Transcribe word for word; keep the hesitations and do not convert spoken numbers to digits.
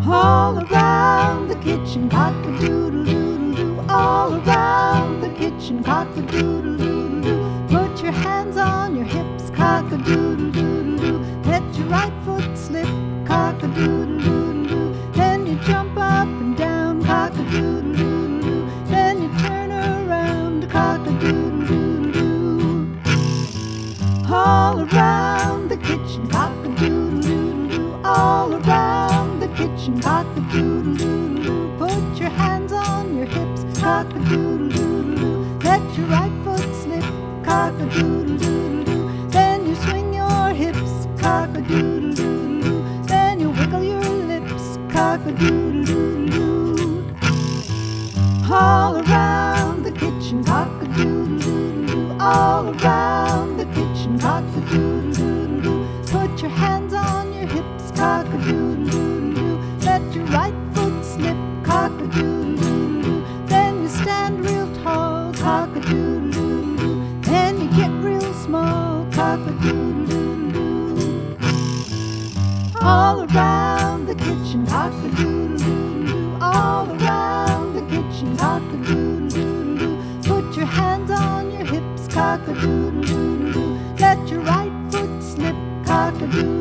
All around the kitchen, cock-a-doodle-doodle-doo. All around the kitchen, cock-a-doodle-doodle-doo. Put your hands on your hips, cock-a-doodle-doodle-doo. Let your right foot slip, cock-a-doodle-doodle-doo. Then you jump up and down, cock-a-doodle-doodle-doo. Then you turn around, cock-a-doodle-doodle-doo. All around the kitchen, cock-a-doodle-doodle-doo. All around the kitchen, cock-a-doodle-doodle-doo. Put your hands on your hips, cock-a-doodle-doodle-doo. Let your right foot slip, cock-a-doodle-doodle-doo. Then you swing your hips, cock-a-doodle-doodle-doo. Then you wiggle your lips, cock-a-doodle-doodle-doo. All around the kitchen, cock-a-doodle-doodle-doo. All around the kitchen, cock-a-doodle-doodle-doo. Put your hands on your hips, cock-a-doodle-doodle-doo. Let your right foot slip, cock-a-doodle-doodle-doo. Then you stand real tall, cock-a-doodle-doodle-doo. Then you get real small, cock-a-doodle-doodle-doo. All around the kitchen, cock-a-doodle-doodle-doo. All around the kitchen, cock-a-doodle-doodle-doo. Put your hands on your hips, cock-a-doodle-doodle-doo. Let your right foot slip, cock-a-doodle-doodle-doo.